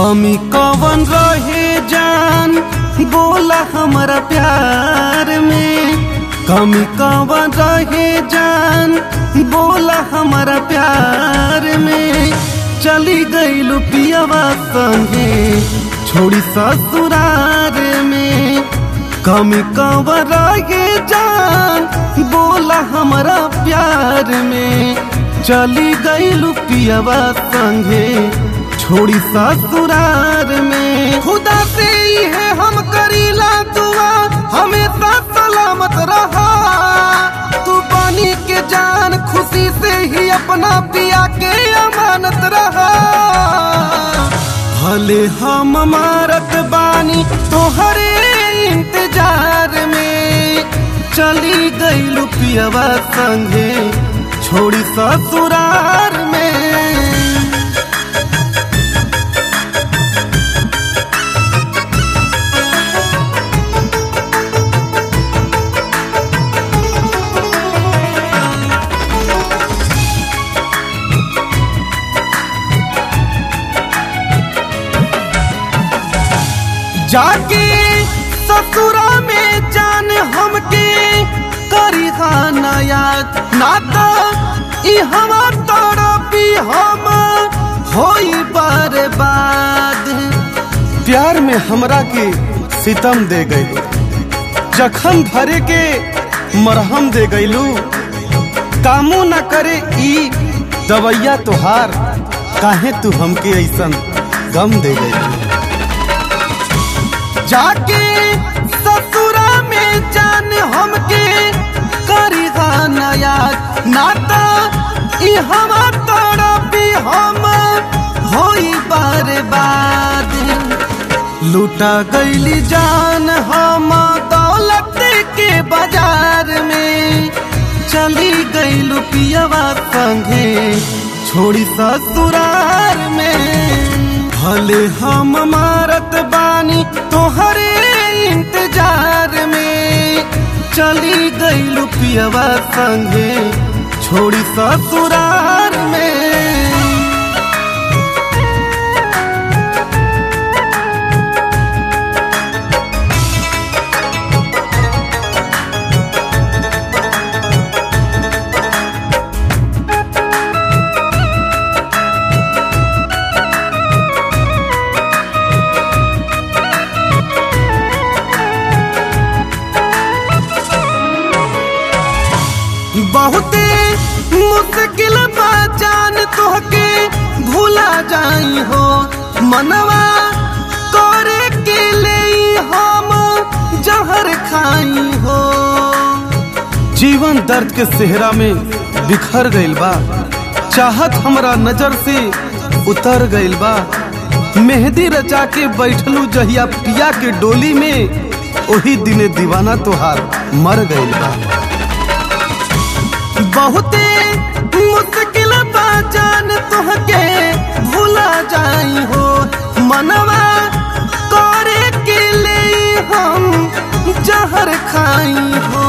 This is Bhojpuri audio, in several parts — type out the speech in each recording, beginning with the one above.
कमी कवन रहे जान बोला हमारा प्यार में, कमी कवन रहे जान बोला हमारा प्यार में। चली गई लुपियावा संगे छोड़ी ससुरार में, कमी कवन रहे जान बोला हमारा प्यार में। चली गई लुपियावा संगे छोड़ी ससुरार में। खुदा से ही है हम करीला दुआ हमेशा सलामत रहा, तू पानी के जान खुशी से ही अपना पिया के अमानत रहा। भले हम मारत बानी तोहरे इंतजार में, चली गई लुपियावा संगे छोड़ी ससुरार में। जाके ससुरा में जान हमके करी खाना याद नाता ई हम तड़पी हम होई बर्बाद। प्यार में हमरा के सितम दे गई, जखम भरे के मरहम दे गईलू। कामो न करे ई दवैया तोहार, काहे तू हमके ऐसन गम दे गई। जाके ससुरा में जान हमके करी गाना याद नाता ई हम तड़पी हम होई बर्बाद। लूटा गईली जान हम दौलत के बाजार में, चली गई लुपियावा संगे छोड़ी ससुरार में। भले हम मारत बानी तोहरे इंतजार में, चली गई लुपियावा संगे छोड़ी ससुरार में। बहुते मुश्किल बा जान तोहके भूला जाई हो, मनवा करे के ले हम जहर खाई हो। जीवन दर्द के सेहरा में बिखर गइल बा, चाहत हमरा नजर से उतर गइल बा। मेहंदी रचा के बैठलू जहिया पिया के डोली में, ओही दिने दीवाना तोहार मर गइल बा। बहुते मुश्किल बा जान तोहके भूला जाई हो, मनवा करे के ले हम जहर खाई हो।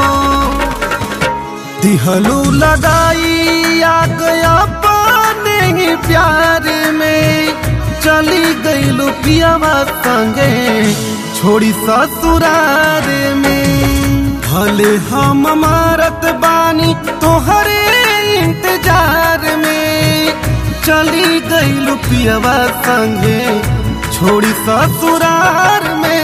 दिहलू लगाई आग अपने ही प्यार में, चली गई लुपियावा संगे छोड़ी ससुरार में। भले हम मारत बानी तोहरे इंतजार में, चली गई लुपियावा संगे छोड़ी ससुरार में।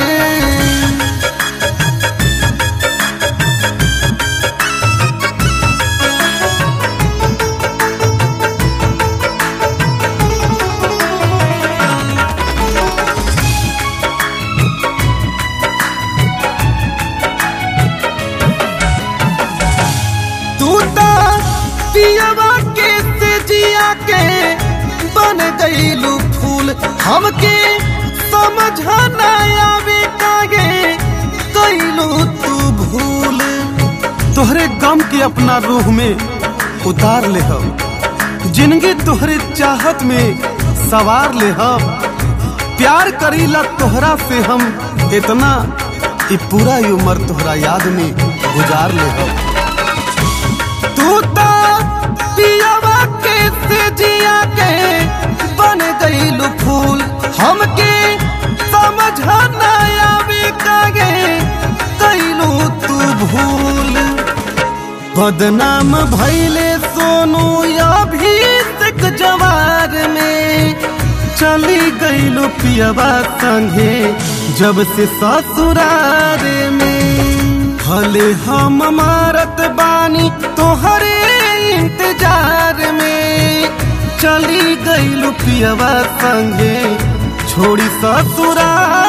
पियावा के से जिया के बन गईलू फूल, हमके समझना आवे कागे कईलू तू भूल। तोहरे गम के अपना रूह में उतार ले हम, जिंदगी तोहरे चाहत में सवार ले हम। प्यार करीला तोहरा से हम इतना, ई पूरा उम्र तोहरा याद में गुजार ले हम। तू तो पियावा के से जिया के बन गईलू फूल, हमके समझना आवे कागे कैलू तू भूल। बदनाम भैले सोनू अभिषेक जवार में, चली गईलू पियवा संगे जब से ससुरार में। भले हम मारत बानी तोहरे इंतजार में, चली गईलू पियवा संगे छोड़ी ससुरार